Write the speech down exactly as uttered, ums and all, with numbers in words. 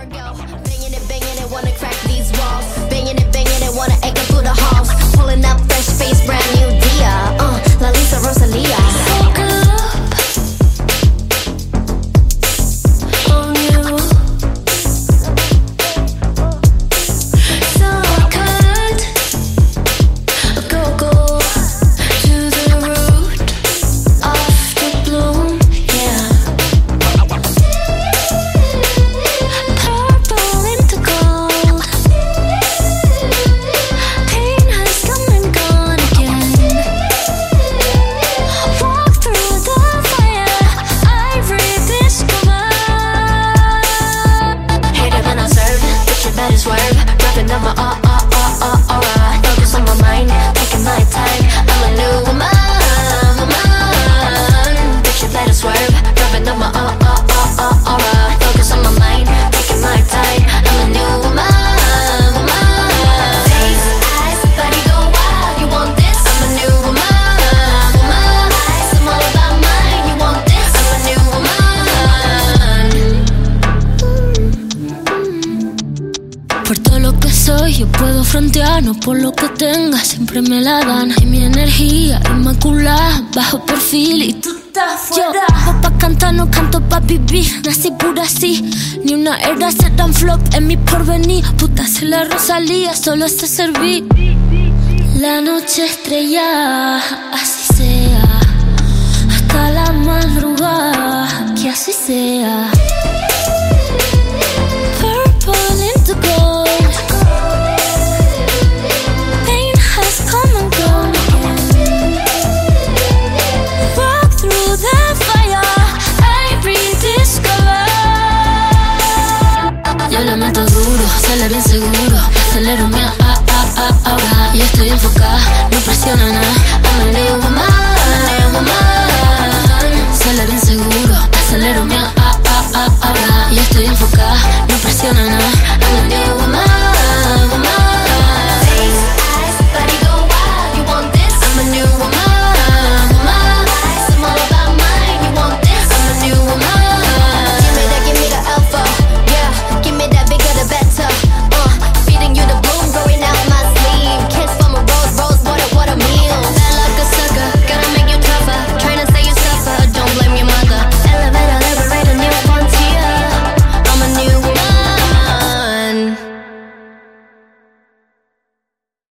Virgo, banging it, banging it, wanna crack these walls. Banging it, banging it, wanna echo through the halls. Pulling up fresh face, brand new Dia. Uh, La Lisa Rosalia. Woke up on you, so I could go go to the root of the bloom, yeah. Purple into gold. Pain has come and gone again. Walk through the fire, I rediscover. Hater than I serve, bitch you better swerve. Wrapping up my uh uh uh uh aura. Focus on my mind, taking my time. I'm a new woman, woman. Bitch you better swerve. Wrapping up my uh uh uh uh aura. Focus on my mind, taking my time. I'm a new woman, woman. Face, eyes, body go wild. You want this? I'm a new woman, woman. Eyes, I'm all about mine. You want this? I'm a new woman. Por todo lo que soy, yo puedo frontear, no por lo que tenga, siempre me la dan. Y mi energía inmaculada, bajo perfil y tú estás fuera. Yo hago pa' cantar, no canto pa' vivir. Nací pura así, ni una era se dan flop en mi porvenir. Puta, se la Rosalía, solo sé servir. La noche estrellada, así sea. Hasta la madrugada, que así sea. Purple into gold. Pain has come and gone again. Walk through the fire, I rediscover. Yo le meto duro, sale bien seguro. Acelero mi a a a ahora. Y estoy enfocada, no presiona nada.